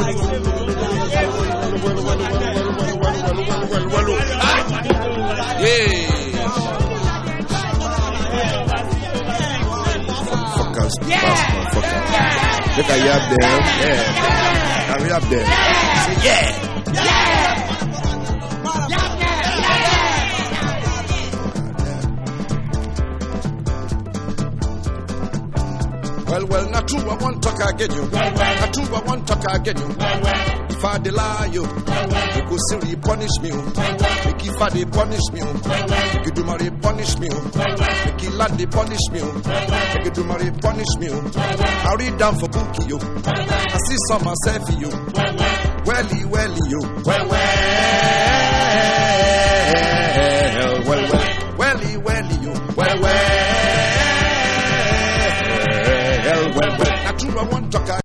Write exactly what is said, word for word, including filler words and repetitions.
Yeah. Fuckers, yeah. Fuckers. Yeah. Look at you up there. Yeah. Hurry up there. Say yeah. Yeah. Well, well, not true, I want to talk again you. Well, well. Not true, I want to talk again you. Well, well. If I delay you, well, well. You go silly punish me. Well, well. Make if I they punish me. Well, well. Make you do my punish me. Well, well. Make you land they punish me. Well, well. Make you do my punish me. Well, well. I read down for bookie you. Well, well. I see some myself you. Well, well. Welly, welly you. Well, well.